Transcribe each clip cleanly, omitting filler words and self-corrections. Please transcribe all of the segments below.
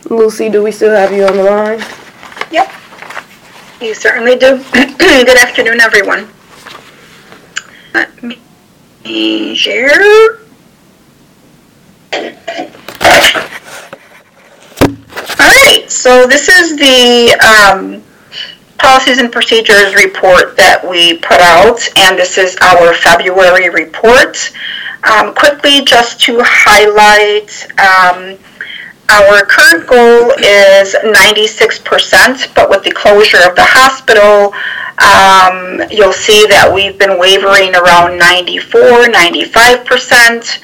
Lucy, do we still have you on the line? Yep, you certainly do. Good afternoon, everyone. Let me share. All right, so this is the policies and procedures report that we put out, and this is our February report. Quickly, just to highlight, our current goal is 96%, but with the closure of the hospital, you'll see that we've been wavering around 94, 95%.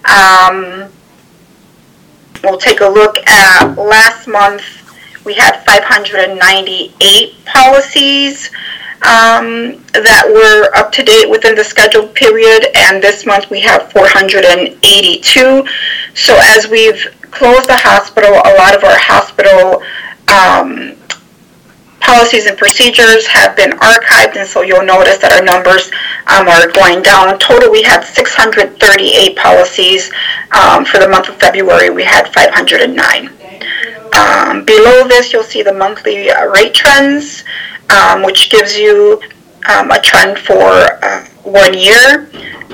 We'll take a look at last month. We had 598 policies that were up to date within the scheduled period, and this month we have 482. So as we've closed the hospital, a lot of our hospital policies and procedures have been archived, and so you'll notice that our numbers are going down. In total, we had 638 policies. For the month of February, we had 509. Below this, you'll see the monthly rate trends, which gives you a trend for 1 year.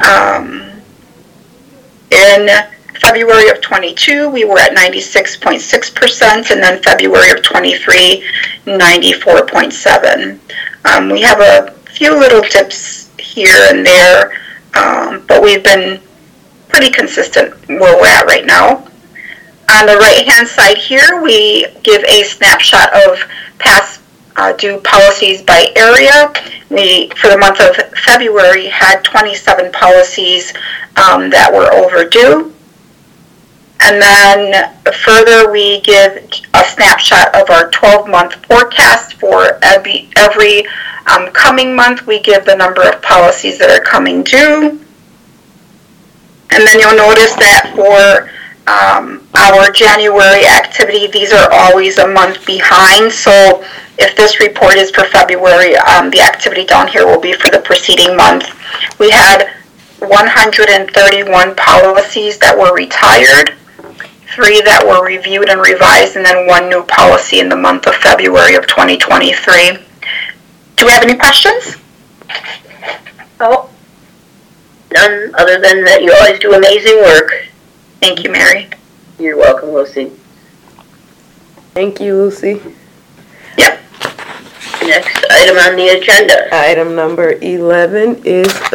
In February of 22, we were at 96.6%, and then February of 23, 94.7. We have a few little dips here and there, but we've been pretty consistent where we're at right now. On the right-hand side here, we give a snapshot of past due policies by area. We, for the month of February, had 27 policies that were overdue. And then further, we give a snapshot of our 12-month forecast for every coming month. We give the number of policies that are coming due. And then you'll notice that for our January activity, these are always a month behind. So if this report is for February, the activity down here will be for the preceding month. We had 131 policies that were retired, 3 that were reviewed and revised, and then 1 new policy in the month of February of 2023. Do we have any questions? Oh, none other than that you always do amazing work. Thank you, Mary. You're welcome, Lucy. Thank you, Lucy. Yep. Next item on the agenda. Item number 11 is